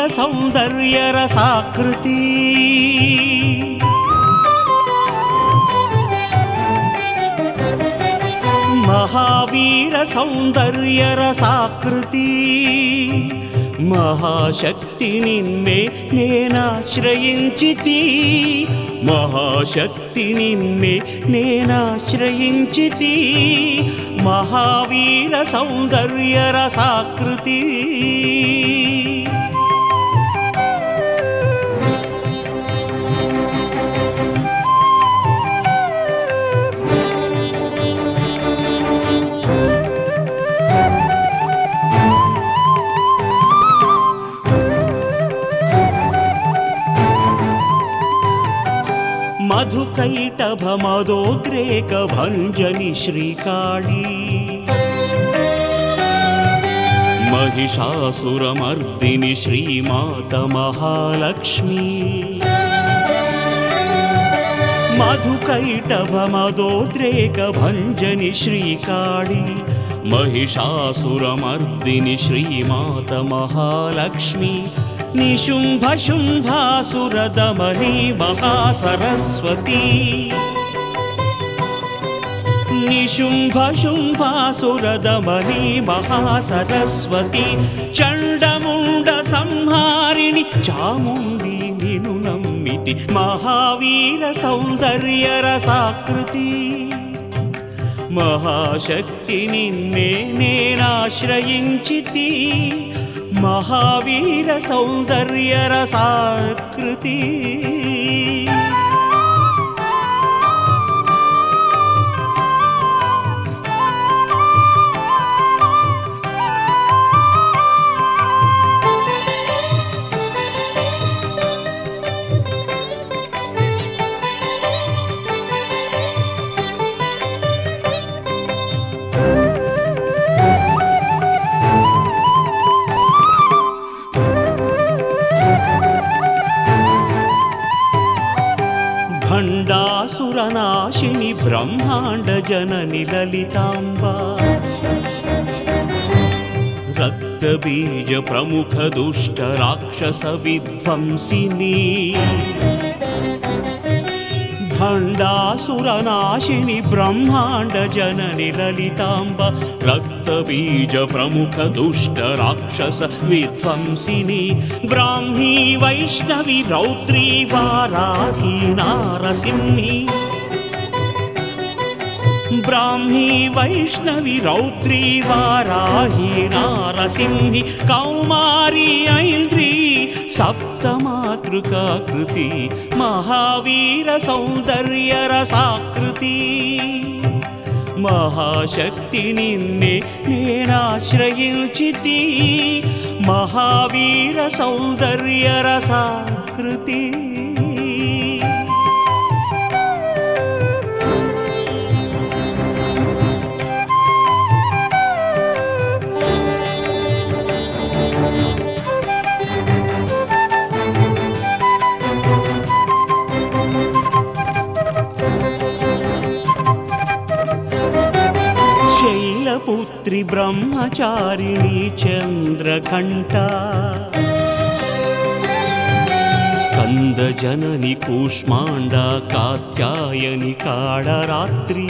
సౌందర్య రసాకృతి మహావీర సౌందర్య రసాకృతి మహాశక్తి నిన్నే నేనాశ్రయించితి మహాశక్తి నిన్నే నేనాశ్రయించితి మహావీర సౌందర్య రసాకృతి మధుకైటభ మదోద్రేక భంజని శ్రీకాళీ महिषासुरमर्दिनि श्रीमात महालक्ष्मी मधुकैटभ मदोद्रेक भंजनि श्रीकाळी महिषासुरमर्दिनि श्रीमात महालक्ष्मी निशुंभ शुंभासुरदमनी महासरस्वती निशुंभ शुंभासुरदमनी महासरस्वती चंडमुंड संहारिणि चामुंडी निनु नम्मिति महावीर सौंदर्य रसाकृति महाशक्ति निन्ने नेनाश्रयिंचिति महावीर सौंदर्य रसाकृति भंडासुरनाशिनी ब्रह्मांड जननी ललितांबा रक्तबीज प्रमुख दुष्ट राक्षस विध्वंसिनी भंडासुरनाशिनी ब्रह्मांड जननी ललितांबा रक्तबीज प्रमुख दुष्ट राक्षस विध्वंसिनी ब्राह्मी वैष्णवी रौद्री वाराही नारसिंही ब्राह्मी वैष्णवी रौद्री वाराही नारसिंही कौमारी ऐन्द्री सप्तमातृका कृति महावीर सौंदर्य रसाकृति महाशक्ति निन्ने नेनाश्रयिंचिति महावीर सौंदर्य रसाकृति पुत्री ब्रह्मचारिणी चंद्रघंटा स्कंद जननी कूष्मांडा कात्यायनी काळरात्रि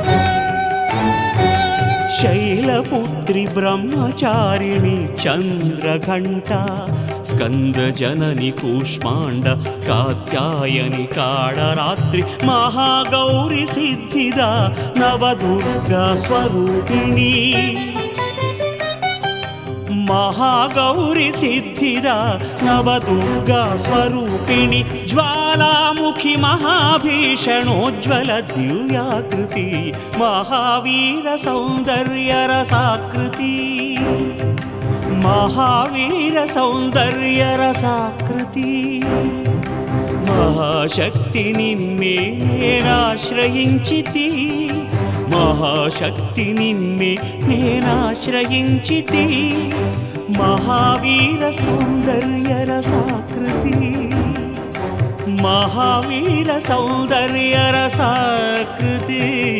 शैलपुत्री ब्रह्मचारिणी चंद्रघंटा स्कंद जननी कूष्मांड कात्यायनी काळरात्रि महागौरी सिद्धिदा नवदुर्गा स्वरूपिणी महागौरी सिद्धिदा नवदुर्गा स्वरूपिणी ज्वालामुखी महाभीषणोज्ज्वल दिव्याकृति महावीर सौंदर्य रसाकृति महावीर सौंदर्य रसाकृति महाशक्ति निन्ने नेनाश्रयिंचिति महाशक्ति निन्ने नेनाश्रयिंचिति महावीर सौंदर्य रसाकृति महावीर सौंदर्य रसाकृति